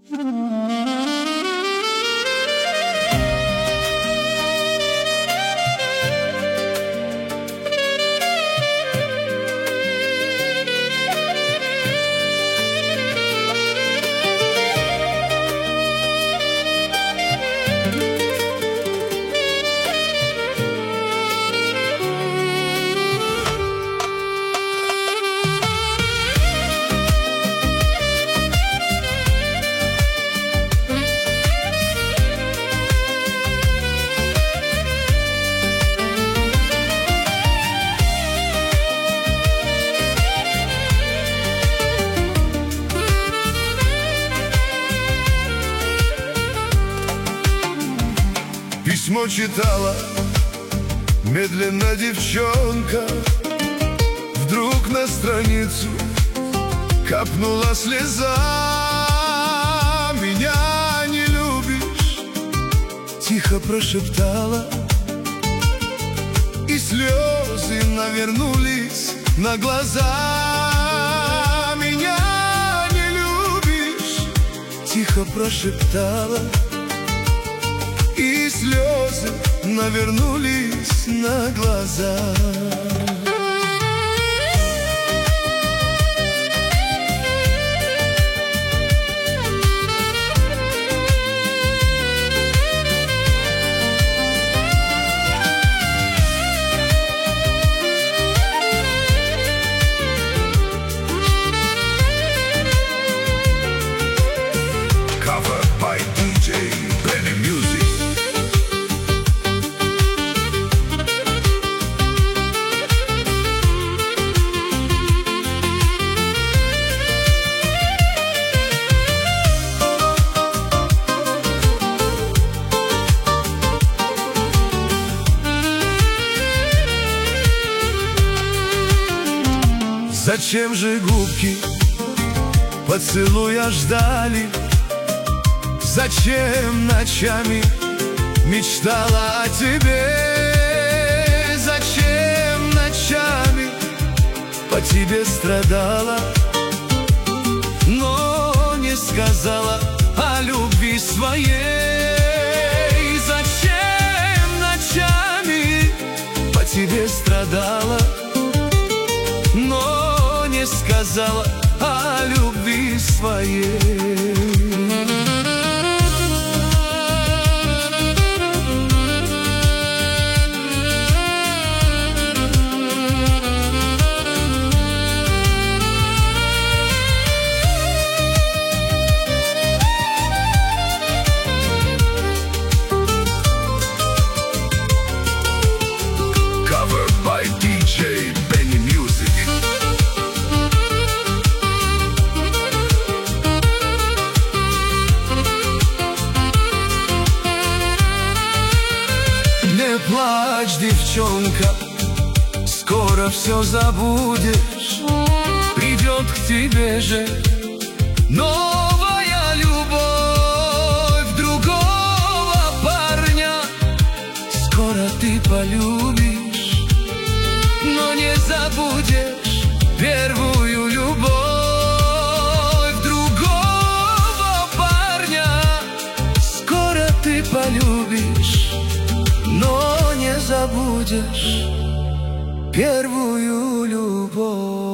Письмо читала медленно девчонка, вдруг на страницу капнула слеза. Меня не любишь, тихо прошептала, и слезы навернулись на глаза. Меня не любишь, тихо прошептала, и слезы навернулись на глаза. Cover by DJ Benny Music. Зачем же губки поцелуя ждали? Зачем ночами мечтала о тебе? Зачем ночами по тебе страдала, но не сказала о любви своей? Зачем ночами по тебе страдала, но не сказала о любви своей? Cover by DJ Benny Music. Не плачь, девчонка, скоро все забудешь. Придет к тебе же новая любовь, другого парня скоро ты полюбишь, но не забудешь первую любовь. Другого парня скоро ты полюбишь, но не забудешь первую любовь.